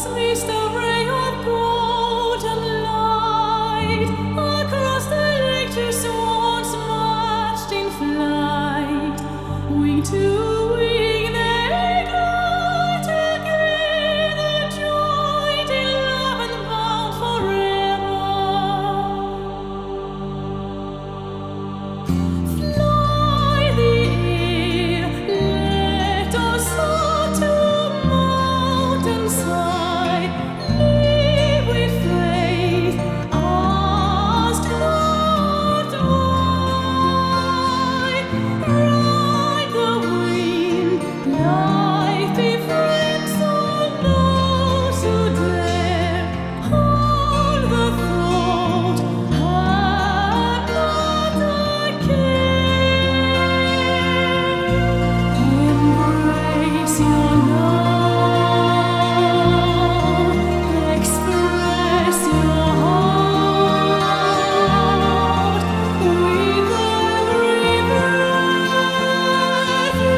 Least a ray of golden light across the lake to swans marched in flight. Wing to wing they glide together, joined in love and bound forever. Fly the air, let us soar to mountainside. Live with faith, ask not why. Ride the wind, life befriends all those who dare. Hold the thought, have not a care. Embrace your love, express your heart with every breath you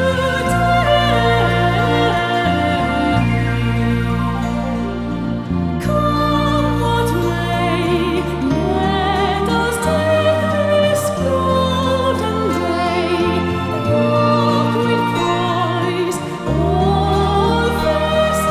take. Come what may, let us take this golden day. Walk with poise, all face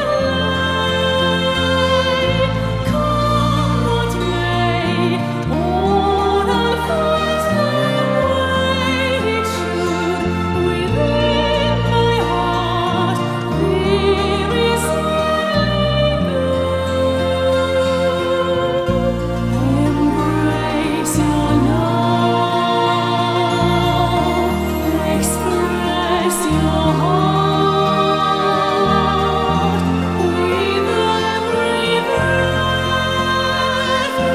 alight. Come what may, all unfolds the way it should. Within my heart there is only good. Embrace your love, express your heart with every breath you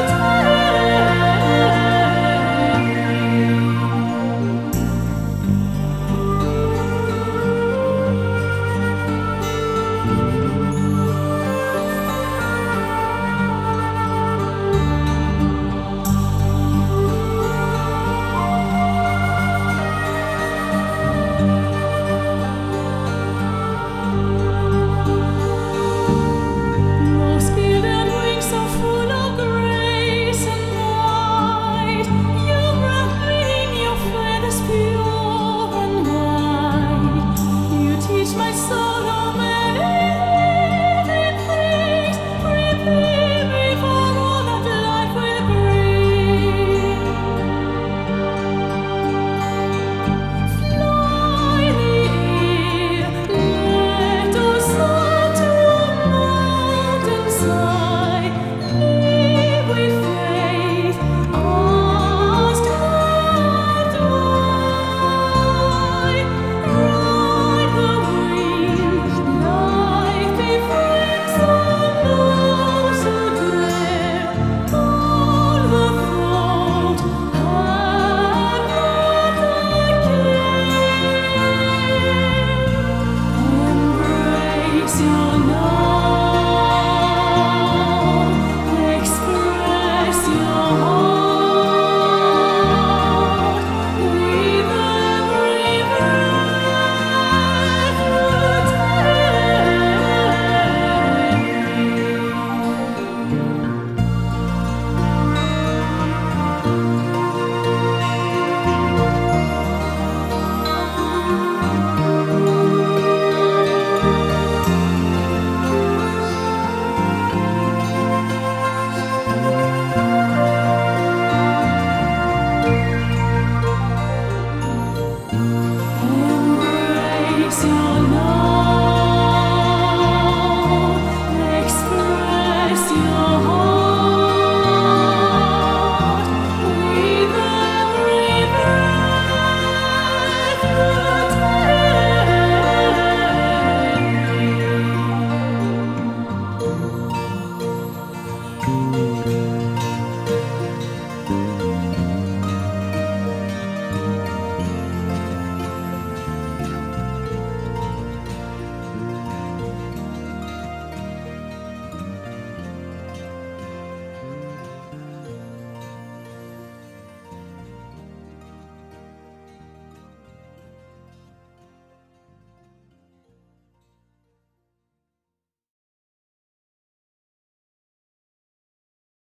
Your skilled wings are full of grace and might. You wrap me in your feathers pure and white. You teach my soul